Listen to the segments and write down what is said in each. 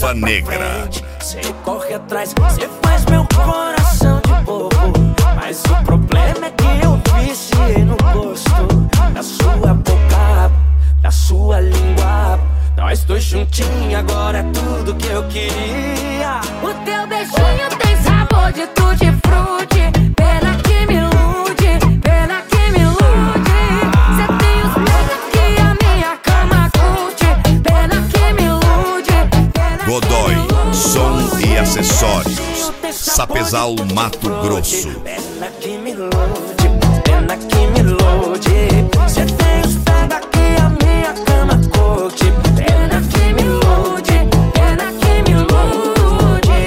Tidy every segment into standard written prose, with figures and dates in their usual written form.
Selva Negra. Cê corre atrás, cê faz meu coração de bobo. Mas o problema é que eu viciei no gosto da sua boca, da sua língua. Nós dois juntinhos, agora é tudo que eu queria. O teu beijinho tem sabor de tutti-frutti. Pena que me ilude, pena que me ilude. Cê tem os peitos que a minha cama curte. Pena que me ilude, pena Godoy, que me ilude. som e acessórios. Sapezal, Mato Grosso. Pena que me ilude, pena que me ilude. Cê tem os pega que a minha cama curte. Pena que me ilude, pena que me ilude.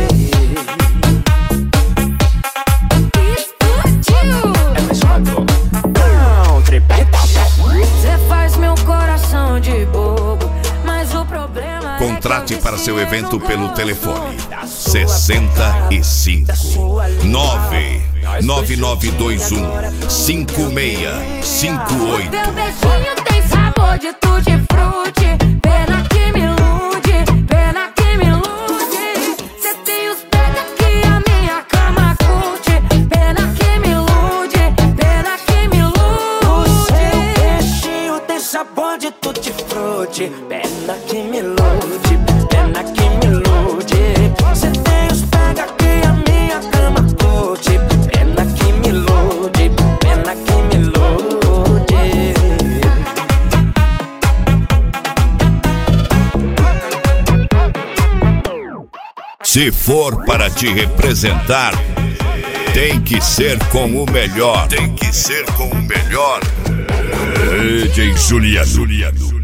Explodiu. É mais uma dor. Não, tripeta. Cê faz meu coração de bobo, mas o problema Contrate é que eu para seu viciei evento no pelo gosto. telefone 65 99921 5658. Teu beijinho tem sabor de tutti-frutti. Pena que me ilude, pena que me ilude. Cê tem os pega que a minha cama curte. Pena que me ilude, pena que me O seu ilude. peixinho tem sabor de tutti-frutti. Pena que me ilude, pena que me ilude. Cê tem os pega que a minha cama curte. Pena que me ilude, pena que me ilude. Se for para te representar, tem que ser com o melhor. Tem que ser com o melhor. DJ Juliano.